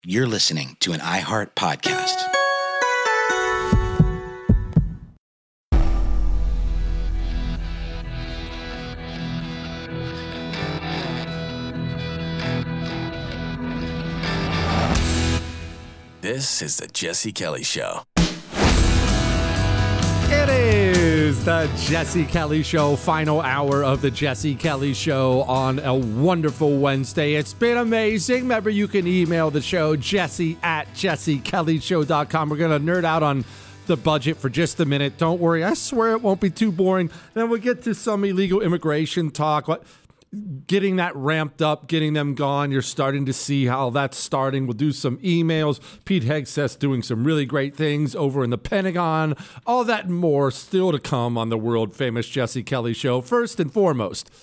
You're listening to an iHeart podcast. This is the Jesse Kelly Show. It is the Jesse Kelly Show, final hour of the Jesse Kelly Show on a wonderful Wednesday. It's been amazing. Remember, you can email the show, jesse@jessekellyshow.com. We're going to nerd out on the budget for just a minute. Don't worry. I swear it won't be too boring. Then we'll get to some illegal immigration talk. Getting that ramped up, getting them gone. You're starting to see how that's starting. We'll do some emails. Pete Hegseth doing some really great things over in the Pentagon. All that and more still to come on the world famous Jesse Kelly Show. First and foremost,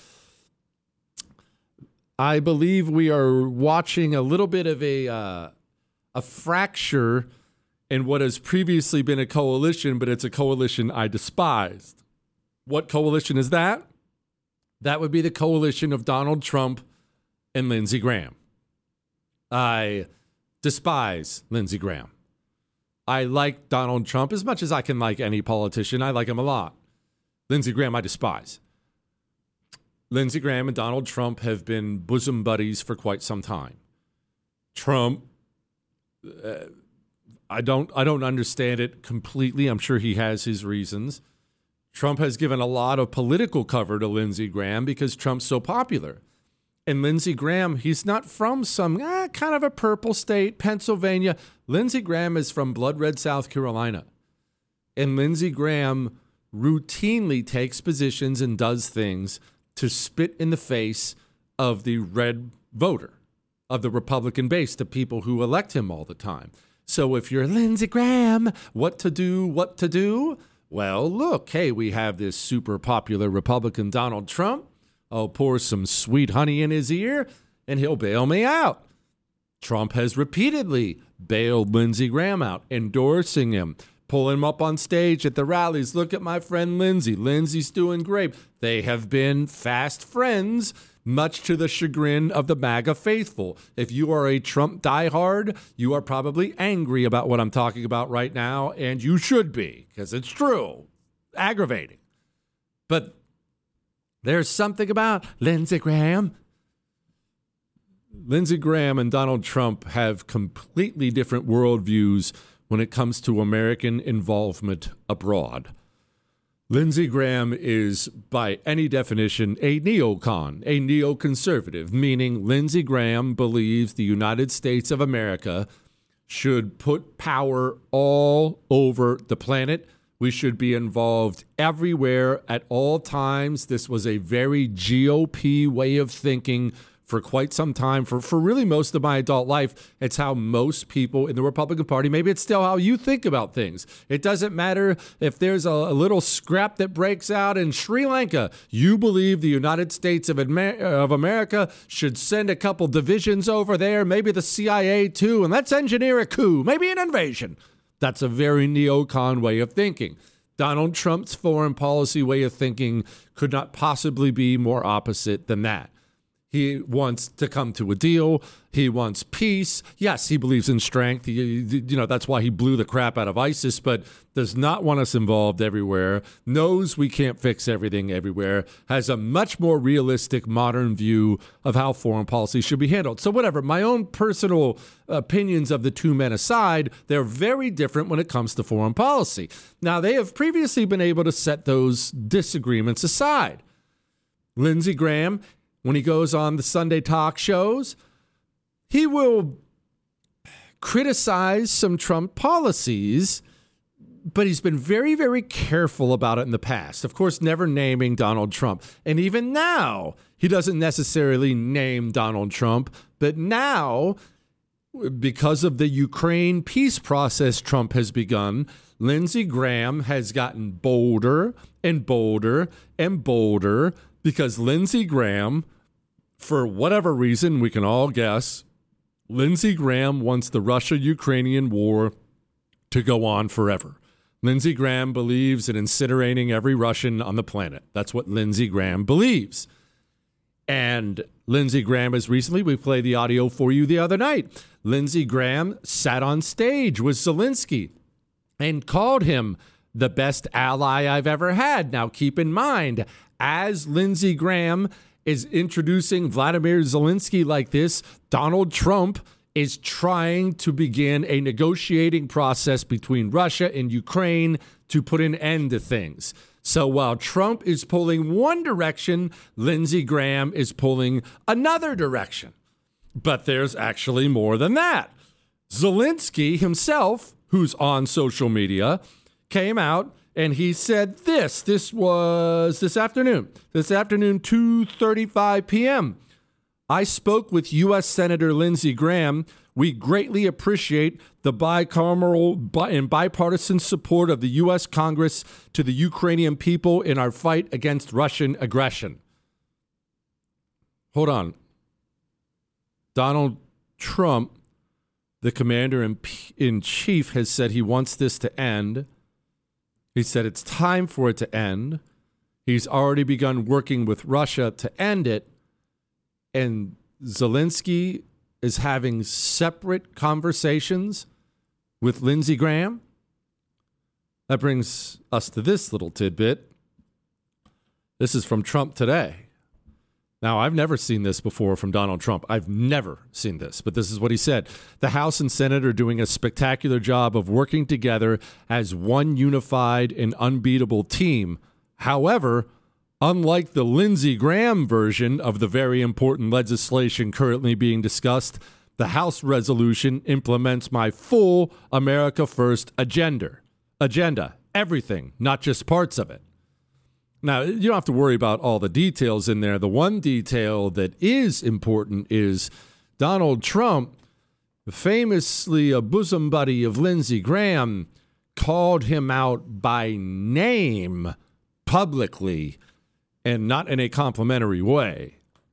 I believe we are watching a little bit of a fracture in what has previously been a coalition, but it's a coalition I despised. What coalition is that? That would be the coalition of Donald Trump and Lindsey Graham. I despise Lindsey Graham. I like Donald Trump as much as I can like any politician. I like him a lot. Lindsey Graham, I despise. Lindsey Graham and Donald Trump have been bosom buddies for quite some time. Trump, I don't understand it completely. I'm sure he has his reasons. Trump has given a lot of political cover to Lindsey Graham because Trump's so popular. And Lindsey Graham, he's not from some kind of a purple state, Pennsylvania. Lindsey Graham is from blood red South Carolina. And Lindsey Graham routinely takes positions and does things to spit in the face of the red voter, of the Republican base, the people who elect him all the time. So if you're Lindsey Graham, what to do? Well, look, hey, we have this super popular Republican Donald Trump. I'll pour some sweet honey in his ear, and he'll bail me out. Trump has repeatedly bailed Lindsey Graham out, endorsing him, pulling him up on stage at the rallies. Look at my friend Lindsey. Lindsey's doing great. They have been fast friends, much to the chagrin of the MAGA faithful. If you are a Trump diehard, you are probably angry about what I'm talking about right now, and you should be, because it's true. Aggravating. But there's something about Lindsey Graham. Lindsey Graham and Donald Trump have completely different worldviews when it comes to American involvement abroad. Lindsey Graham is, by any definition, a neocon, a neoconservative, meaning Lindsey Graham believes the United States of America should put power all over the planet. We should be involved everywhere at all times. This was a very GOP way of thinking for quite some time, for really most of my adult life. It's how most people in the Republican Party, maybe it's still how you think about things. It doesn't matter if there's a little scrap that breaks out in Sri Lanka. You believe the United States of America should send a couple divisions over there, maybe the CIA too, and let's engineer a coup, maybe an invasion. That's a very neocon way of thinking. Donald Trump's foreign policy way of thinking could not possibly be more opposite than that. He wants to come to a deal. He wants peace. Yes, he believes in strength. That's why he blew the crap out of ISIS, but does not want us involved everywhere, knows we can't fix everything everywhere, has a much more realistic modern view of how foreign policy should be handled. So whatever, my own personal opinions of the two men aside, they're very different when it comes to foreign policy. Now, they have previously been able to set those disagreements aside. Lindsey Graham, when he goes on the Sunday talk shows, he will criticize some Trump policies, but he's been very, very careful about it in the past. Of course, never naming Donald Trump. And even now, he doesn't necessarily name Donald Trump, but now, because of the Ukraine peace process Trump has begun, Lindsey Graham has gotten bolder and bolder and bolder, because Lindsey Graham, for whatever reason, we can all guess, Lindsey Graham wants the Russia-Ukrainian war to go on forever. Lindsey Graham believes in incinerating every Russian on the planet. That's what Lindsey Graham believes. And Lindsey Graham has recently, we played the audio for you the other night. Lindsey Graham sat on stage with Zelensky and called him the best ally I've ever had. Now, keep in mind, as Lindsey Graham is introducing Vladimir Zelensky like this, Donald Trump is trying to begin a negotiating process between Russia and Ukraine to put an end to things. So while Trump is pulling one direction, Lindsey Graham is pulling another direction. But there's actually more than that. Zelensky himself, who's on social media, came out and he said this. This was this afternoon, 2:35 p.m. I spoke with U.S. Senator Lindsey Graham. We greatly appreciate the bicameral and bipartisan support of the U.S. Congress to the Ukrainian people in our fight against Russian aggression. Hold on. Donald Trump, the commander-in-chief, has said he wants this to end. He said it's time for it to end. He's already begun working with Russia to end it. And Zelensky is having separate conversations with Lindsey Graham. That brings us to this little tidbit. This is from Trump today. Now, I've never seen this before from Donald Trump. I've never seen this, but this is what he said. The House and Senate are doing a spectacular job of working together as one unified and unbeatable team. However, unlike the Lindsey Graham version of the very important legislation currently being discussed, the House resolution implements my full America First agenda. Everything, not just parts of it. Now, you don't have to worry about all the details in there. The one detail that is important is Donald Trump, famously a bosom buddy of Lindsey Graham, called him out by name publicly and not in a complimentary way.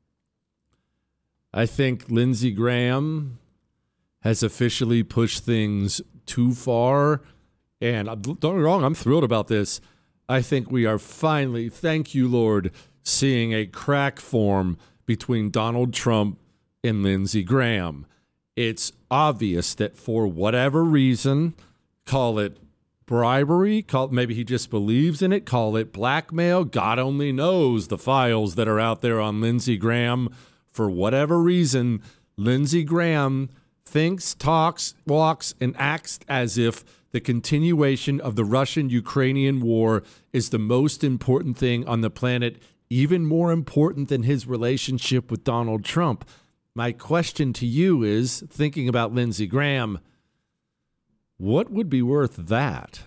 I think Lindsey Graham has officially pushed things too far. And don't get me wrong, I'm thrilled about this. I think we are finally, thank you, Lord, seeing a crack form between Donald Trump and Lindsey Graham. It's obvious that for whatever reason, call it bribery, maybe he just believes in it, call it blackmail. God only knows the files that are out there on Lindsey Graham. For whatever reason, Lindsey Graham thinks, talks, walks, and acts as if the continuation of the Russian-Ukrainian war is the most important thing on the planet, even more important than his relationship with Donald Trump. My question to you is, thinking about Lindsey Graham, what would be worth that?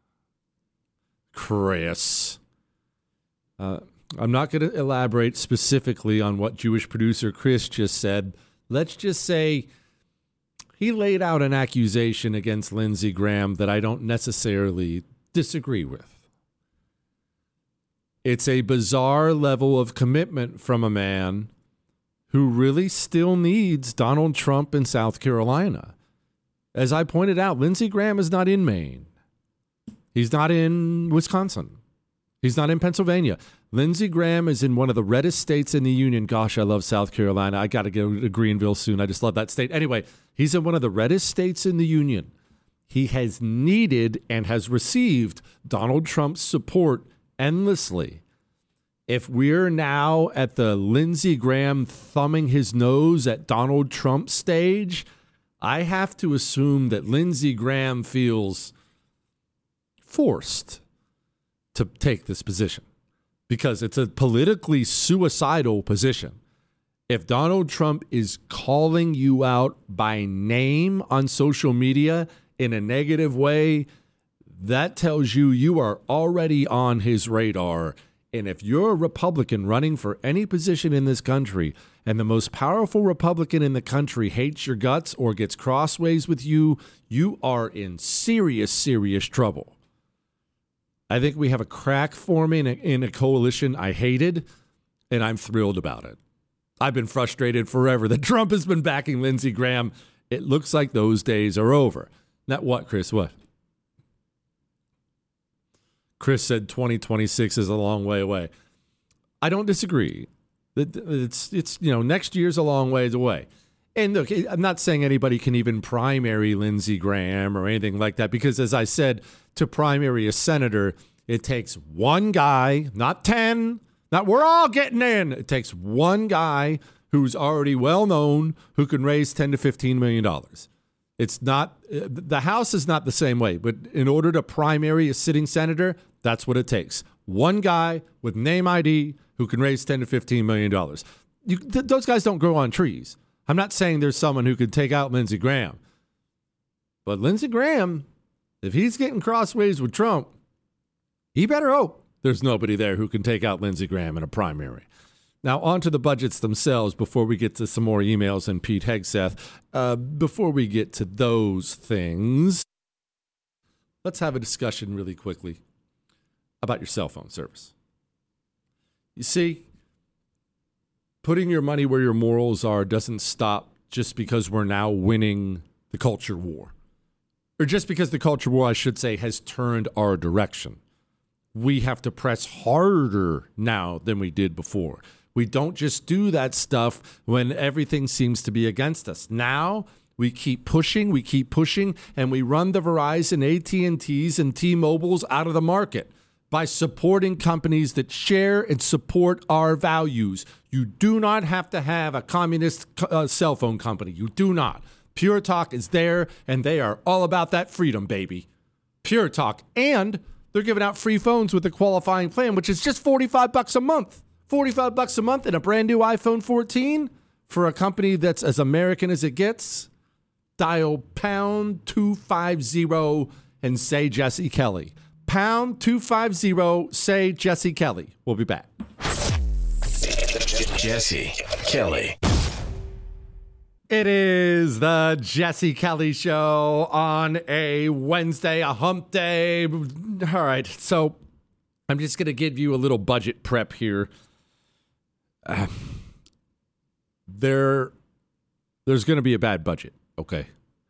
Chris. I'm not going to elaborate specifically on what Jewish producer Chris just said. Let's just say he laid out an accusation against Lindsey Graham that I don't necessarily disagree with. It's a bizarre level of commitment from a man who really still needs Donald Trump in South Carolina. As I pointed out, Lindsey Graham is not in Maine. He's not in Wisconsin. He's not in Pennsylvania. Lindsey Graham is in one of the reddest states in the union. Gosh, I love South Carolina. I got to go to Greenville soon. I just love that state. Anyway, he's in one of the reddest states in the union. He has needed and has received Donald Trump's support endlessly. If we're now at the Lindsey Graham thumbing his nose at Donald Trump stage, I have to assume that Lindsey Graham feels forced to take this position because it's a politically suicidal position. If Donald Trump is calling you out by name on social media in a negative way, that tells you you are already on his radar. And if you're a Republican running for any position in this country and the most powerful Republican in the country hates your guts or gets crossways with you, you are in serious, serious trouble. I think we have a crack forming in a coalition I hated, and I'm thrilled about it. I've been frustrated forever that Trump has been backing Lindsey Graham. It looks like those days are over. Not what, Chris? What? Chris said 2026 is a long way away. I don't disagree. It's next year's a long ways away. And look, I'm not saying anybody can even primary Lindsey Graham or anything like that, because as I said, to primary a senator, it takes one guy, not 10, not we're all getting in. It takes one guy who's already well known, who can raise $10 to $15 million. It's not, the House is not the same way, but in order to primary a sitting senator, that's what it takes. One guy with name ID who can raise $10 to $15 million. Those guys don't grow on trees. I'm not saying there's someone who could take out Lindsey Graham. But Lindsey Graham, if he's getting crossways with Trump, he better hope there's nobody there who can take out Lindsey Graham in a primary. Now, on to the budgets themselves before we get to some more emails and Pete Hegseth. Before we get to those things, let's have a discussion really quickly about your cell phone service. You see, putting your money where your morals are doesn't stop just because we're now winning the culture war. Or just because the culture war, I should say, has turned our direction. We have to press harder now than we did before. We don't just do that stuff when everything seems to be against us. Now we keep pushing, and we run the Verizon, AT&Ts, and T-Mobiles out of the market by supporting companies that share and support our values. You do not have to have a communist cell phone company. You do not. Pure Talk is there, and they are all about that freedom, baby. Pure Talk. And they're giving out free phones with a qualifying plan, which is just $45 a month. $45 a month and a brand new iPhone 14 for a company that's as American as it gets. Dial pound 250 and say Jesse Kelly. Pound 250, say Jesse Kelly. We'll be back. Jesse Kelly. It is the Jesse Kelly Show on a Wednesday, a hump day. All right, so I'm just going to give you a little budget prep here. There's going to be a bad budget, okay?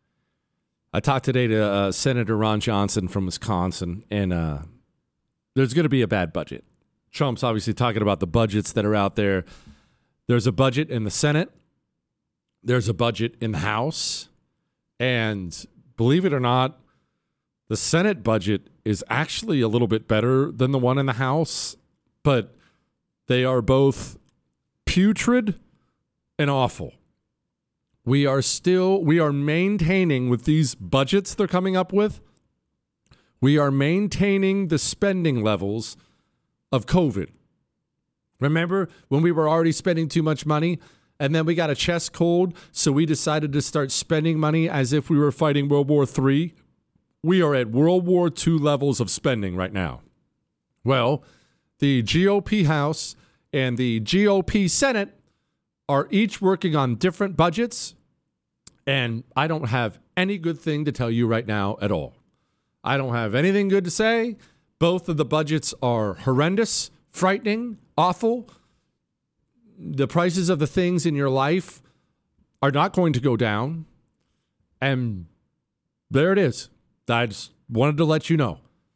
I talked today to Senator Ron Johnson from Wisconsin, and there's going to be a bad budget. Trump's obviously talking about the budgets that are out there. There's a budget in the Senate. There's a budget in the House. And believe it or not, the Senate budget is actually a little bit better than the one in the House, but they are both putrid and awful. We are maintaining with these budgets they're coming up with, we are maintaining the spending levels of COVID. Remember when we were already spending too much money and then we got a chest cold, so we decided to start spending money as if we were fighting World War III? We are at World War II levels of spending right now. Well, the GOP House and the GOP Senate are each working on different budgets, and I don't have any good thing to tell you right now at all. I don't have anything good to say. Both of the budgets are horrendous, frightening, awful. The prices of the things in your life are not going to go down, and there it is. I just wanted to let you know.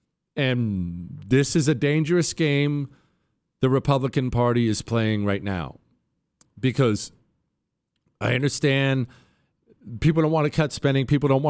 And this is a dangerous game the Republican Party is playing right now. Because I understand people don't want to cut spending.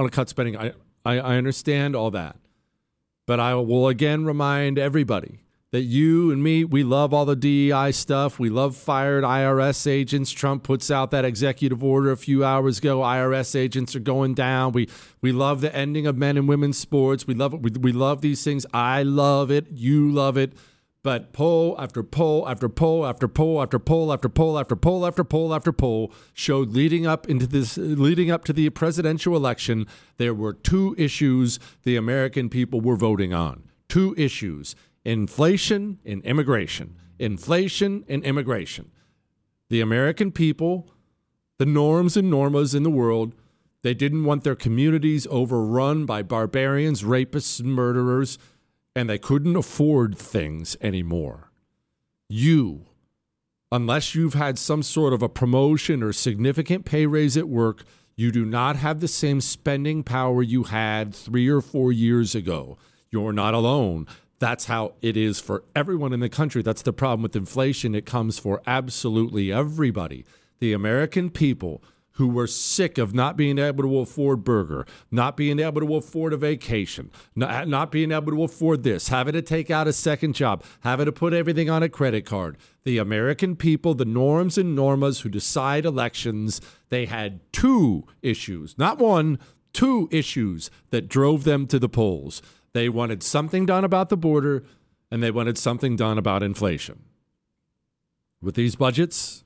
I understand all that. But I will again remind everybody that you and me, we love all the DEI stuff. We love fired IRS agents. Trump puts out that executive order a few hours ago. IRS agents are going down. We love the ending of men and women's sports. We love it. We love these things. I love it. You love it. But poll after poll after poll after poll after poll after poll after poll after poll after poll showed leading up to the presidential election, there were two issues the American people were voting on. Two issues: inflation and immigration. Inflation and immigration. The American people, the norms and normas in the world, they didn't want their communities overrun by barbarians, rapists, and murderers. And they couldn't afford things anymore. You, unless you've had some sort of a promotion or significant pay raise at work, you do not have the same spending power you had 3 or 4 years ago. You're not alone. That's how it is for everyone in the country. That's the problem with inflation. It comes for absolutely everybody. The American people who were sick of not being able to afford burger, not being able to afford a vacation, not being able to afford this, having to take out a second job, having to put everything on a credit card. The American people, the norms and normas who decide elections, they had two issues, not one, two issues that drove them to the polls. They wanted something done about the border, and they wanted something done about inflation. With these budgets,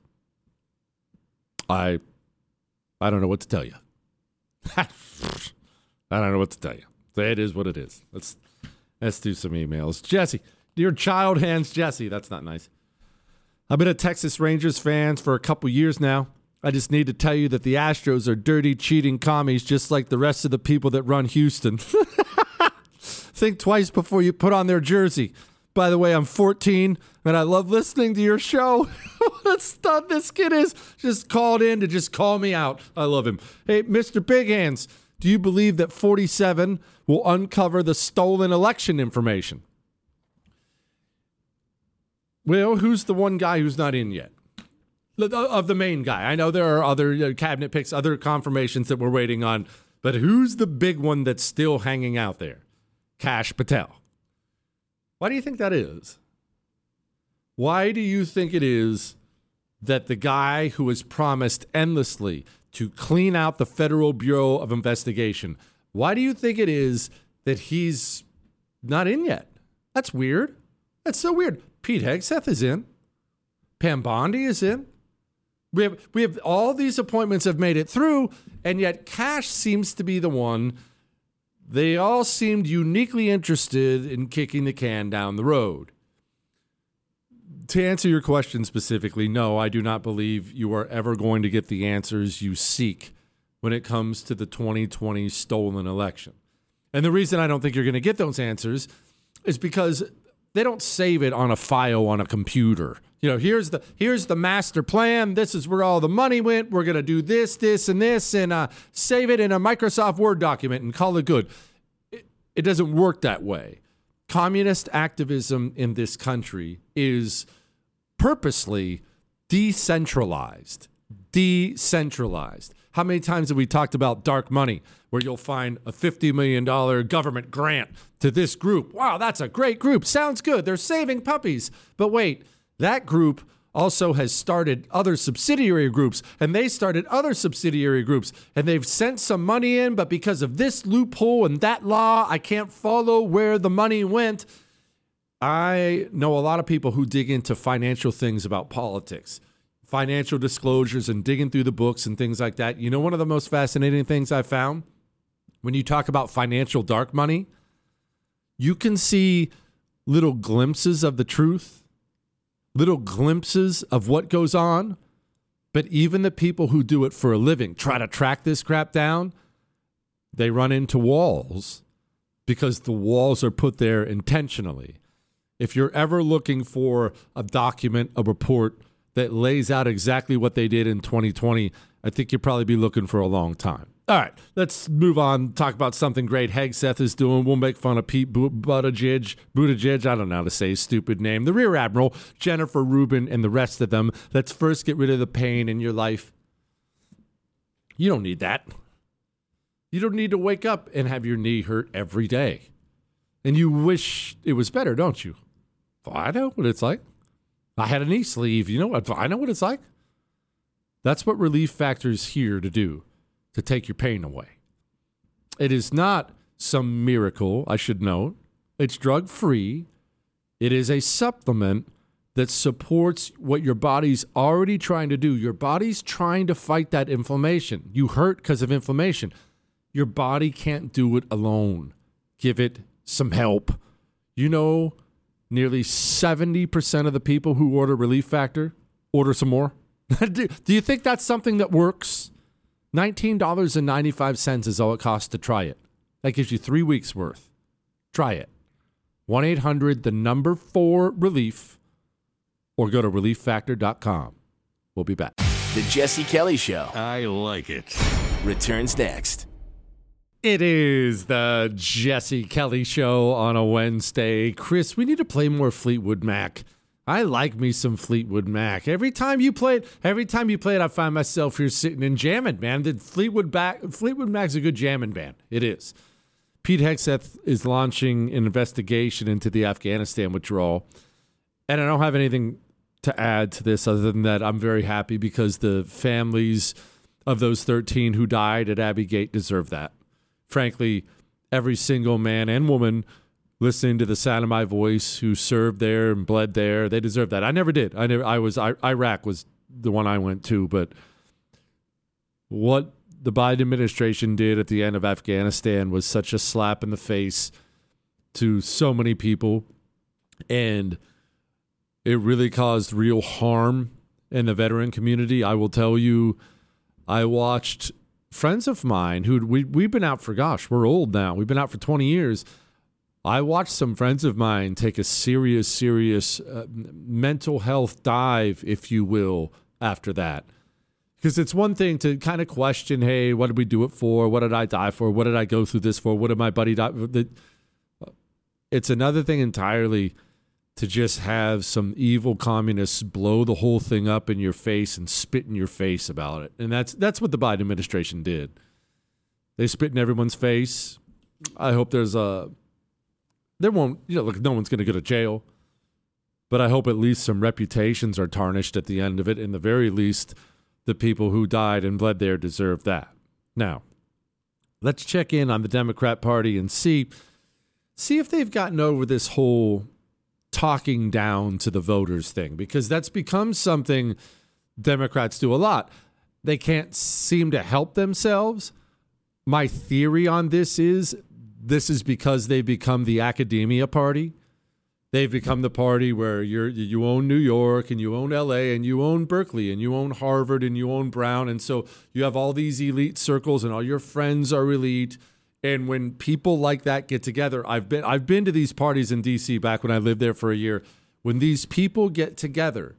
I don't know what to tell you. I don't know what to tell you. It is what it is. Let's do some emails. Jesse, dear child hands Jesse. That's not nice. I've been a Texas Rangers fan for a couple years now. I just need to tell you that the Astros are dirty, cheating commies, just like the rest of the people that run Houston. Think twice before you put on their jersey. By the way, I'm 14, and I love listening to your show. What stuff this kid is. Just called in to just call me out. I love him. Hey, Mr. Big Hands, do you believe that 47 will uncover the stolen election information? Well, who's the one guy who's not in yet? Of the main guy. I know there are other cabinet picks, other confirmations that we're waiting on, but who's the big one that's still hanging out there? Kash Patel. Why do you think that is? Why do you think it is that the guy who has promised endlessly to clean out the Federal Bureau of Investigation, why do you think it is that he's not in yet? That's weird. That's so weird. Pete Hegseth is in. Pam Bondi is in. We have all these appointments have made it through, and yet Kash seems to be the one. They all seemed uniquely interested in kicking the can down the road. To answer your question specifically, no, I do not believe you are ever going to get the answers you seek when it comes to the 2020 stolen election. And the reason I don't think you're going to get those answers is because they don't save it on a file on a computer. You know, here's the master plan. This is where all the money went. We're going to do this, this, and this, and save it in a Microsoft Word document and call it good. It doesn't work that way. Communist activism in this country is purposely decentralized. Decentralized. How many times have we talked about dark money, where you'll find a $50 million government grant to this group? Wow, that's a great group. Sounds good. They're saving puppies. But wait, that group also has started other subsidiary groups, and they started other subsidiary groups, and they've sent some money in, but because of this loophole and that law, I can't follow where the money went. I know a lot of people who dig into financial things about politics, financial disclosures and digging through the books and things like that. You know, one of the most fascinating things I found when you talk about financial dark money, you can see little glimpses of the truth, little glimpses of what goes on. But even the people who do it for a living, try to track this crap down, they run into walls because the walls are put there intentionally. If you're ever looking for a document, a report that lays out exactly what they did in 2020, I think you'll probably be looking for a long time. All right, let's move on, talk about something great Hegseth is doing. We'll make fun of Pete Buttigieg, I don't know how to say his stupid name, the Rear Admiral, Jennifer Rubin, and the rest of them. Let's first get rid of the pain in your life. You don't need that. You don't need to wake up and have your knee hurt every day. And you wish it was better, don't you? Well, I know what it's like. I had a knee sleeve. You know what? I know what it's like. That's what Relief Factor is here to do, to take your pain away. It is not some miracle, I should note. It's drug-free. It is a supplement that supports what your body's already trying to do. Your body's trying to fight that inflammation. You hurt because of inflammation. Your body can't do it alone. Give it some help. You know, nearly 70% of the people who order Relief Factor order some more. Do you think that's something that works? $19.95 is all it costs to try it. That gives you 3 weeks worth. Try it. 1-800-4-RELIEF or go to relieffactor.com. We'll be back. The Jesse Kelly Show I like it. returns next. It is the Jesse Kelly Show on a Wednesday. Chris, we need to play more Fleetwood Mac. I like me some Fleetwood Mac. Every time you play it, I find myself here sitting and jamming, man. Fleetwood Mac's a good jamming band. It is. Pete Hegseth is launching an investigation into the Afghanistan withdrawal. And I don't have anything to add to this other than that I'm very happy because the families of those 13 who died at Abbey Gate deserve that. Frankly, every single man and woman listening to the sound of my voice who served there and bled there, they deserve that. I never did. Iraq was the one I went to, but what the Biden administration did at the end of Afghanistan was such a slap in the face to so many people, and it really caused real harm in the veteran community. I will tell you, I watched friends of mine who we've been out for, we're old now. We've been out for 20 years. I watched some friends of mine take a serious mental health dive, if you will, after that. Because it's one thing to kind of question, hey, what did we do it for? What did I die for? What did I go through this for? What did my buddy die for? It's another thing entirely to just have some evil communists blow the whole thing up in your face and spit in your face about it. And that's what the Biden administration did. They spit in everyone's face. I hope no one's going to go to jail. But I hope at least some reputations are tarnished at the end of it. In the very least, the people who died and bled there deserve that. Now, let's check in on the Democrat Party and see if they've gotten over this whole talking down to the voters thing, because that's become something Democrats do a lot. They can't seem to help themselves. My theory on this is because they've become the academia party. They've become the party where you own New York and you own LA and you own Berkeley and you own Harvard and you own Brown. And so you have all these elite circles and all your friends are elite. And when people like that get together, I've been to these parties in DC back when I lived there for a year. When these people get together,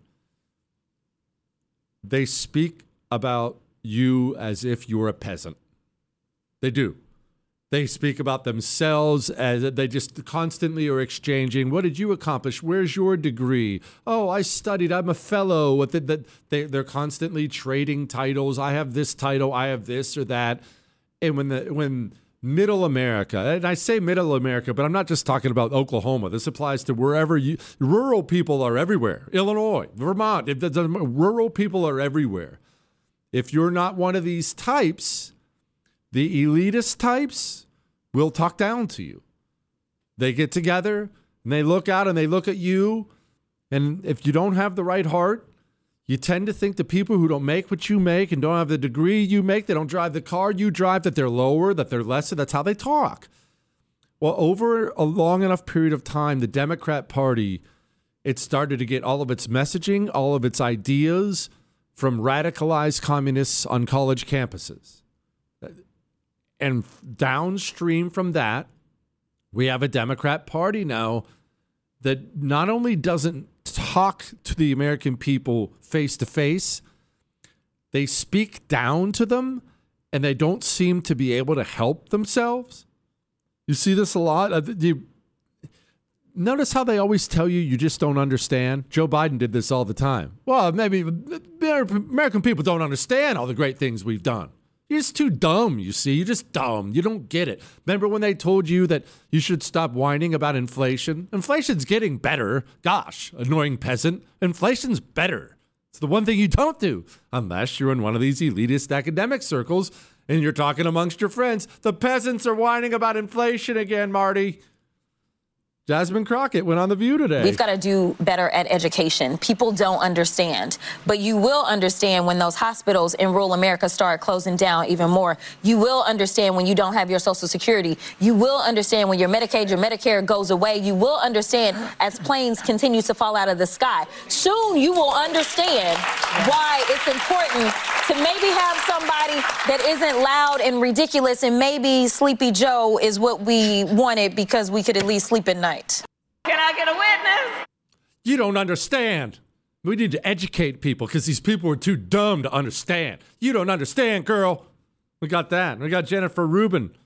they speak about you as if you're a peasant. They do. They speak about themselves as they just constantly are exchanging. What did you accomplish? Where's your degree? Oh, I studied. I'm a fellow. They're constantly trading titles. I have this title. I have this or that. And when Middle America, and I say Middle America, but I'm not just talking about Oklahoma. This applies to wherever rural people are everywhere. Illinois, Vermont, rural people are everywhere. If you're not one of these types, the elitist types will talk down to you. They get together and they look out and they look at you. And if you don't have the right heart, you tend to think the people who don't make what you make and don't have the degree you make, they don't drive the car you drive, that they're lower, that they're lesser. That's how they talk. Well, over a long enough period of time, the Democrat Party, it started to get all of its messaging, all of its ideas from radicalized communists on college campuses. And downstream from that, we have a Democrat Party now that not only doesn't talk to the American people face to face, they speak down to them, and they don't seem to be able to help themselves. You see this a lot. You notice how they always tell you just don't understand? Joe Biden did this all the time. Well, maybe American people don't understand all the great things we've done. You're just too dumb, you see. You're just dumb. You don't get it. Remember when they told you that you should stop whining about inflation? Inflation's getting better. Gosh, annoying peasant. Inflation's better. It's the one thing you don't do, unless you're in one of these elitist academic circles and you're talking amongst your friends. The peasants are whining about inflation again, Marty. Jasmine Crockett went on The View today. We've got to do better at education. People don't understand, but you will understand when those hospitals in rural America start closing down even more. You will understand when you don't have your Social Security. You will understand when your Medicaid, your Medicare goes away. You will understand as planes continue to fall out of the sky. Soon you will understand why it's important to maybe have somebody that isn't loud and ridiculous, and maybe Sleepy Joe is what we wanted because we could at least sleep at night. Can I get a witness? You don't understand. We need to educate people because these people are too dumb to understand. You don't understand, girl. We got that. We got Jennifer Rubin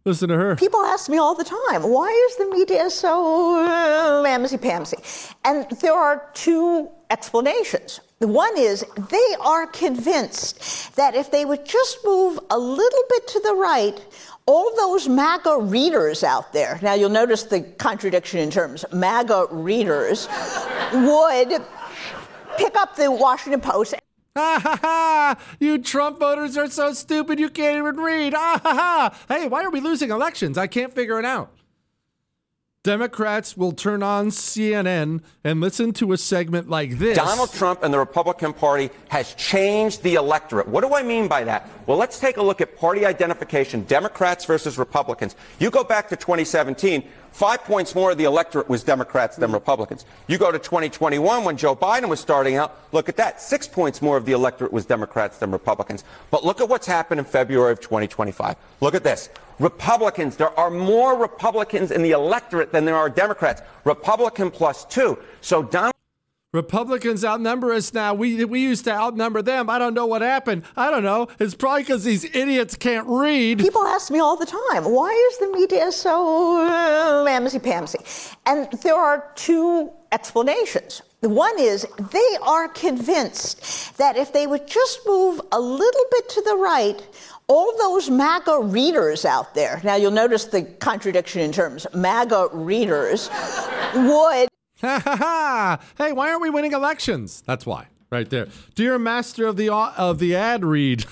Listen to her. People ask me all the time, why is the media so mamsy-pamsy? And there are two explanations. One is they are convinced that if they would just move a little bit to the right, all those MAGA readers out there, now you'll notice the contradiction in terms, MAGA readers, would pick up the Washington Post. Ha ha ha! You Trump voters are so stupid you can't even read. Ah ha ha! Hey, why are we losing elections? I can't figure it out. Democrats will turn on CNN and listen to a segment like this. Donald Trump and the Republican Party has changed the electorate. What do I mean by that? Well, let's take a look at party identification, Democrats versus Republicans. You go back to 2017, 5 points more of the electorate was Democrats than Republicans. You go to 2021 when Joe Biden was starting out, look at that, 6 points more of the electorate was Democrats than Republicans. But look at what's happened in February of 2025. Look at this. Republicans, there are more Republicans in the electorate than there are Democrats. Republican +2. So Donald Republicans outnumber us now. We used to outnumber them. I don't know what happened. I don't know. It's probably because these idiots can't read. People ask me all the time, why is the media so mamsy-pamsy? And there are two explanations. One is they are convinced that if they would just move a little bit to the right, all those MAGA readers out there, now you'll notice the contradiction in terms, MAGA readers, would... Ha ha ha! Hey, why aren't we winning elections? That's why, right there. Dear master of the ad read.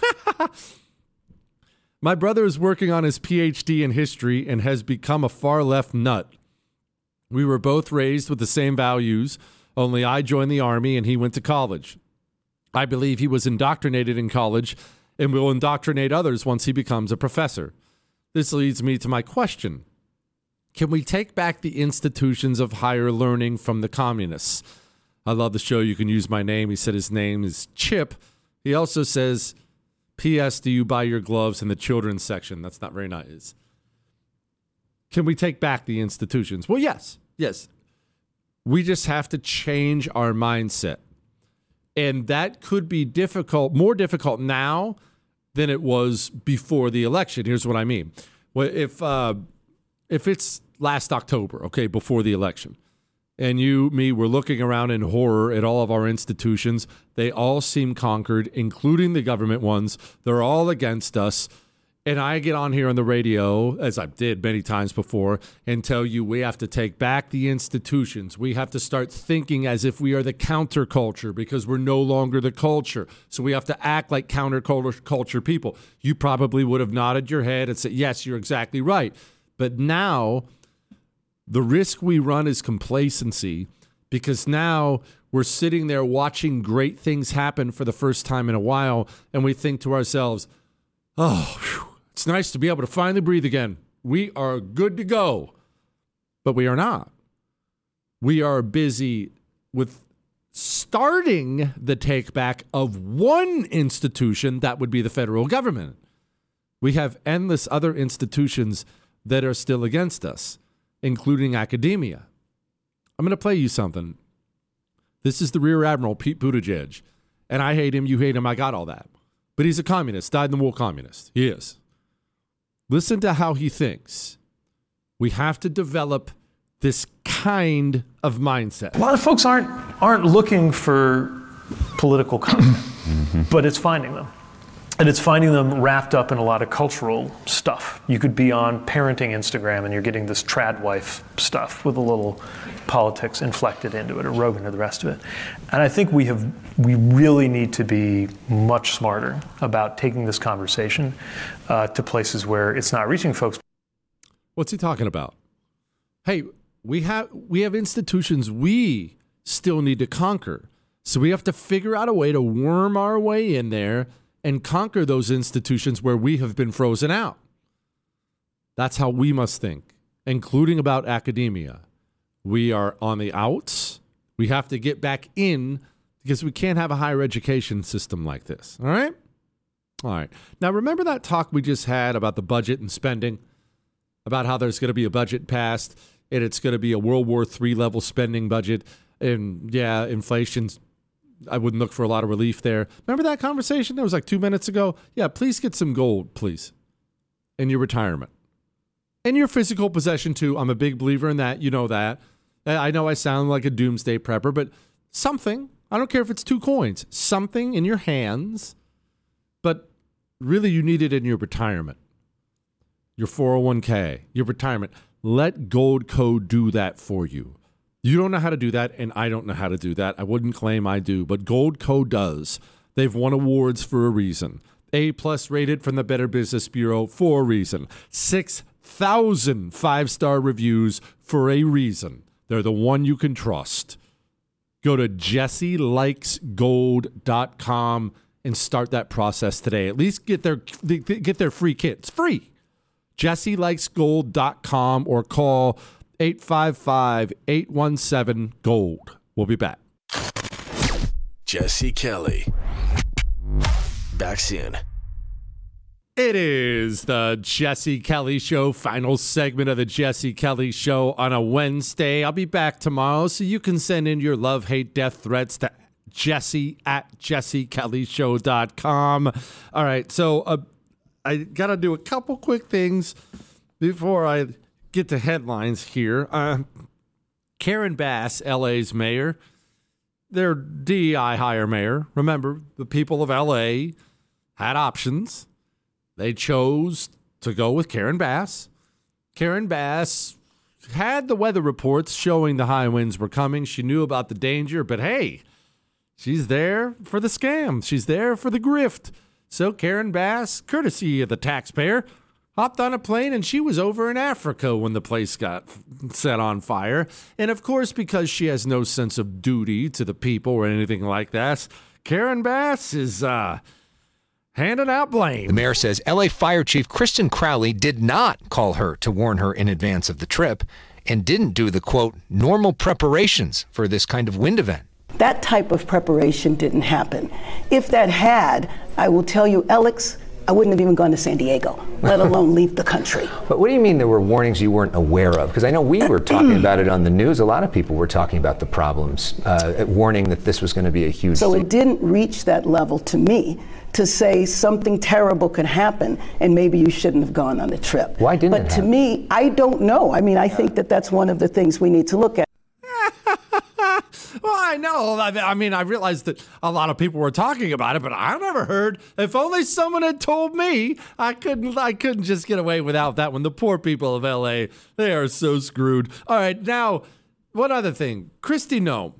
My brother is working on his PhD in history and has become a far left nut. We were both raised with the same values, only I joined the army and he went to college. I believe he was indoctrinated in college and will indoctrinate others once he becomes a professor. This leads me to my question. Can we take back the institutions of higher learning from the communists? I love the show. You can use my name. He said his name is Chip. He also says, P.S. Do you buy your gloves in the children's section? That's not very nice. Can we take back the institutions? Well, yes. We just have to change our mindset. And that could be difficult, more difficult now than it was before the election. Here's what I mean. Well, if it's last October, okay, before the election, and me, we're looking around in horror at all of our institutions, they all seem conquered, including the government ones. They're all against us. And I get on here on the radio, as I did many times before, and tell you we have to take back the institutions. We have to start thinking as if we are the counterculture because we're no longer the culture. So we have to act like counterculture people. You probably would have nodded your head and said, yes, you're exactly right. But now the risk we run is complacency because now we're sitting there watching great things happen for the first time in a while. And we think to ourselves, oh, whew, it's nice to be able to finally breathe again. We are good to go. But we are not. We are busy with starting the take back of one institution, that would be the federal government. We have endless other institutions that are still against us, including academia. I'm going to play you something. This is the Rear Admiral, Pete Buttigieg. And I hate him, you hate him, I got all that. But he's a communist, dyed-in-the-wool communist. He is. Listen to how he thinks. We have to develop this kind of mindset. A lot of folks aren't looking for political content, but it's finding them. And it's finding them wrapped up in a lot of cultural stuff. You could be on parenting Instagram and you're getting this trad wife stuff with a little politics inflected into it, or Rogan or the rest of it. And I think we really need to be much smarter about taking this conversation to places where it's not reaching folks. What's he talking about? Hey, we have institutions we still need to conquer. So we have to figure out a way to worm our way in there and conquer those institutions where we have been frozen out. That's how we must think, including about academia. We are on the outs. We have to get back in because we can't have a higher education system like this. All right? All right. Now, remember that talk we just had about the budget and spending? About how there's going to be a budget passed and it's going to be a World War III level spending budget. And yeah, inflation's, I wouldn't look for a lot of relief there. Remember that conversation? That was like 2 minutes ago. Yeah, please get some gold, please, in your retirement. And your physical possession, too. I'm a big believer in that. You know that. I know I sound like a doomsday prepper, but something, I don't care if it's 2 coins, something in your hands, but really you need it in your retirement, your 401k, your retirement. Let Goldco do that for you. You don't know how to do that, and I don't know how to do that. I wouldn't claim I do, but Goldco does. They've won awards for a reason. A+ rated from the Better Business Bureau for a reason. 6,000 5-star reviews for a reason. They're the one you can trust. Go to jesselikesgold.com and start that process today. At least get their free kit. It's free. jesselikesgold.com or call 855-817-GOLD. We'll be back. Jesse Kelly. Back soon. It is the Jesse Kelly Show, final segment of the Jesse Kelly Show on a Wednesday. I'll be back tomorrow, so you can send in your love, hate, death threats to jesse@jessekellyshow.com. All right, so I got to do a couple quick things before I get to headlines here. Karen Bass, LA's mayor, their DEI hire mayor. Remember, the people of LA had options. They chose to go with Karen Bass. Karen Bass had the weather reports showing the high winds were coming. She knew about the danger, but hey, she's there for the scam. She's there for the grift. So Karen Bass, courtesy of the taxpayer, hopped on a plane and she was over in Africa when the place got set on fire. And of course, because she has no sense of duty to the people or anything like that, Karen Bass is handing out blame. The mayor says LA Fire Chief Kristen Crowley did not call her to warn her in advance of the trip and didn't do the, quote, normal preparations for this kind of wind event. That type of preparation didn't happen. If that had, I will tell you, Alex, I wouldn't have even gone to San Diego, let alone leave the country. But what do you mean there were warnings you weren't aware of? Because I know we were talking about it on the news. A lot of people were talking about the problems, warning that this was going to be a huge... So it didn't reach that level to me to say something terrible could happen and maybe you shouldn't have gone on the trip. Why didn't it But to happen? me, I don't know. I mean, I think that that's one of the things we need to look at. Well, I know. I mean, I realized that a lot of people were talking about it, but I never heard. If only someone had told me, I couldn't just get away without that one. The poor people of LA, they are so screwed. All right, now, one other thing. Kristi Noem,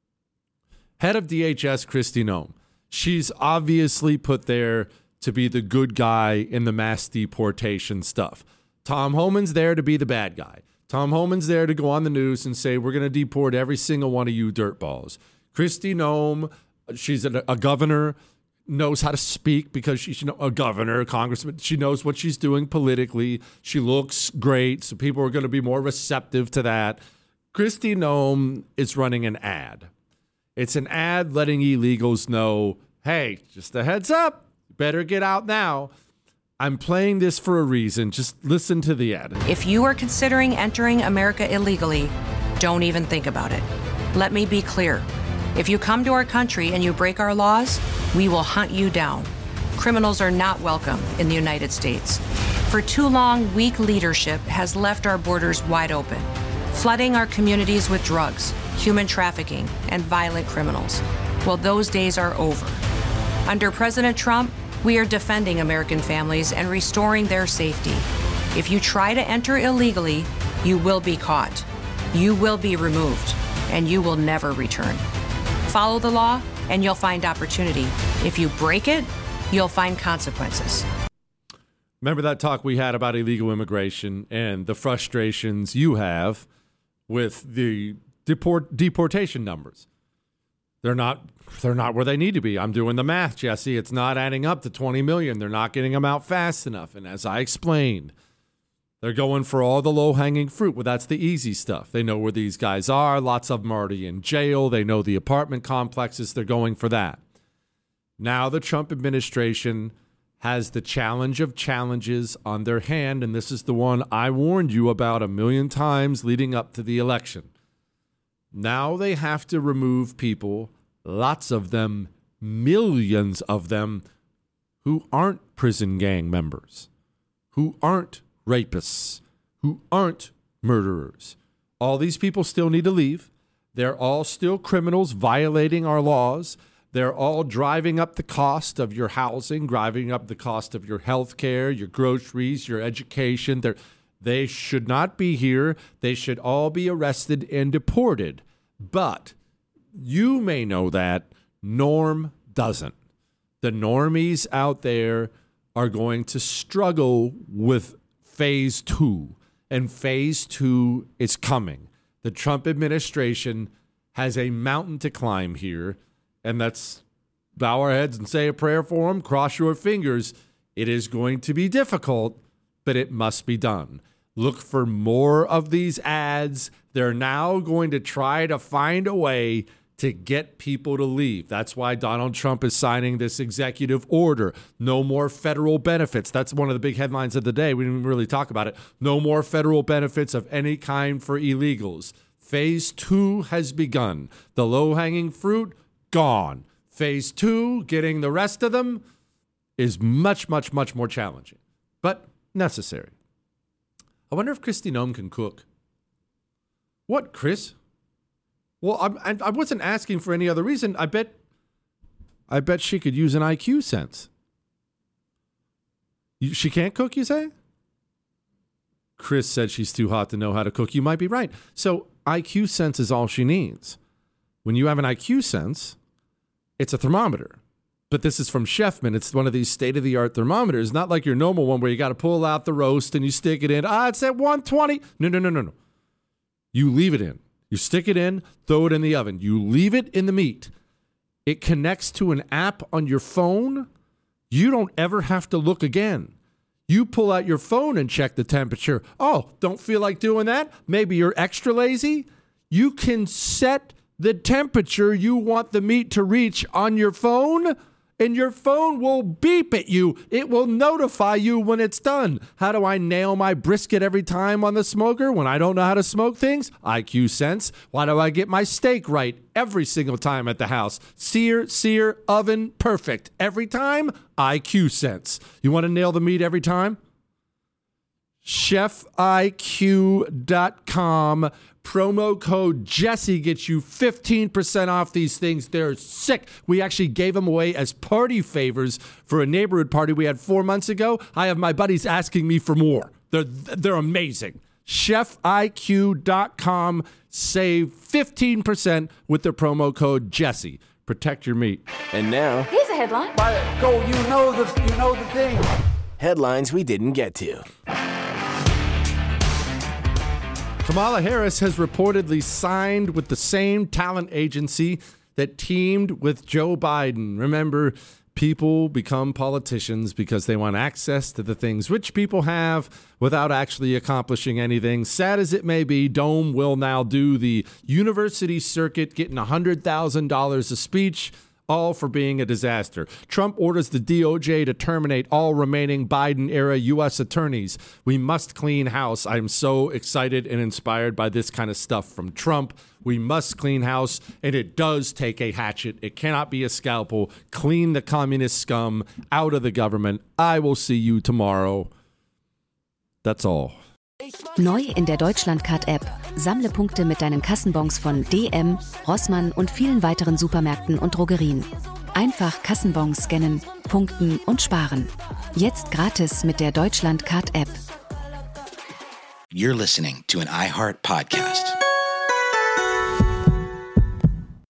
head of DHS, Kristi Noem. She's obviously put there to be the good guy in the mass deportation stuff. Tom Homan's there to be the bad guy. Tom Homan's there to go on the news and say, we're going to deport every single one of you dirtballs. Kristi Noem, she's a governor, knows how to speak because she's a governor, a congressman. She knows what she's doing politically. She looks great, so people are going to be more receptive to that. Kristi Noem is running an ad. It's an ad letting illegals know, hey, just a heads up, better get out now. I'm playing this for a reason. Just listen to the ad. If you are considering entering America illegally, don't even think about it. Let me be clear. If you come to our country and you break our laws, we will hunt you down. Criminals are not welcome in the United States. For too long, weak leadership has left our borders wide open, flooding our communities with drugs, human trafficking, and violent criminals. Well, those days are over. Under President Trump, we are defending American families and restoring their safety. If you try to enter illegally, you will be caught. You will be removed, and you will never return. Follow the law, and you'll find opportunity. If you break it, you'll find consequences. Remember that talk we had about illegal immigration and the frustrations you have with the deportation numbers? They're not where they need to be. I'm doing the math, Jesse. It's not adding up to 20 million. They're not getting them out fast enough. And as I explained, they're going for all the low-hanging fruit. Well, that's the easy stuff. They know where these guys are. Lots of them are already in jail. They know the apartment complexes. They're going for that. Now the Trump administration has the challenge of challenges on their hand, and this is the one I warned you about 1,000,000 times leading up to the election. Now they have to remove people, lots of them, millions of them, who aren't prison gang members, who aren't rapists, who aren't murderers. All these people still need to leave. They're all still criminals violating our laws. They're all driving up the cost of your housing, driving up the cost of your health care, your groceries, your education. They should not be here. They should all be arrested and deported. But you may know that Norm doesn't. The normies out there are going to struggle with phase 2. And phase 2 is coming. The Trump administration has a mountain to climb here. And let's bow our heads and say a prayer for them. Cross your fingers. It is going to be difficult, but it must be done. Look for more of these ads. They're now going to try to find a way to get people to leave. That's why Donald Trump is signing this executive order. No more federal benefits. That's one of the big headlines of the day. We didn't really talk about it. No more federal benefits of any kind for illegals. Phase 2 has begun. The low-hanging fruit, gone. Phase 2, getting the rest of them, is much, much, much more challenging, but necessary. I wonder if Kristi Noem can cook. What, Chris? Well, I wasn't asking for any other reason. I bet she could use an IQ sense. She can't cook, you say? Chris said she's too hot to know how to cook. You might be right. So IQ sense is all she needs. When you have an IQ sense, it's a thermometer. But this is from Chefman. It's one of these state-of-the-art thermometers. Not like your normal one where you got to pull out the roast and you stick it in. It's at 120. No. You leave it in. You stick it in, throw it in the oven. You leave it in the meat. It connects to an app on your phone. You don't ever have to look again. You pull out your phone and check the temperature. Oh, don't feel like doing that? Maybe you're extra lazy? You can set the temperature you want the meat to reach on your phone, and your phone will beep at you. It will notify you when it's done. How do I nail my brisket every time on the smoker when I don't know how to smoke things? IQ sense. Why do I get my steak right every single time at the house? Sear, oven, perfect. Every time, IQ sense. You want to nail the meat every time? ChefIQ.com. Promo code Jesse gets you 15% off these things. They're sick. We actually gave them away as party favors for a neighborhood party we had 4 months ago. I have my buddies asking me for more. They're amazing. ChefIQ.com. Save 15% with the promo code Jesse. Protect your meat. And now, Here's a headline. Go, you know the thing. headlines we didn't get to. Kamala Harris has reportedly signed with the same talent agency that teamed with Joe Biden. Remember, people become politicians because they want access to the things rich people have without actually accomplishing anything. Sad as it may be, Dome will now do the university circuit, getting $100,000 a speech, all for being a disaster. Trump orders the DOJ to terminate all remaining Biden-era U.S. attorneys. We must clean house. I'm so excited and inspired by this kind of stuff from Trump. We must clean house, and it does take a hatchet. It cannot be a scalpel. Clean the communist scum out of the government. I will see you tomorrow. That's all. Neu in der Deutschlandcard-App. Sammle Punkte mit deinen Kassenbons von DM, Rossmann und vielen weiteren Supermärkten und Drogerien. Einfach Kassenbons scannen, punkten und sparen. Jetzt gratis mit der Deutschlandcard-App. You're listening to an iHeart podcast.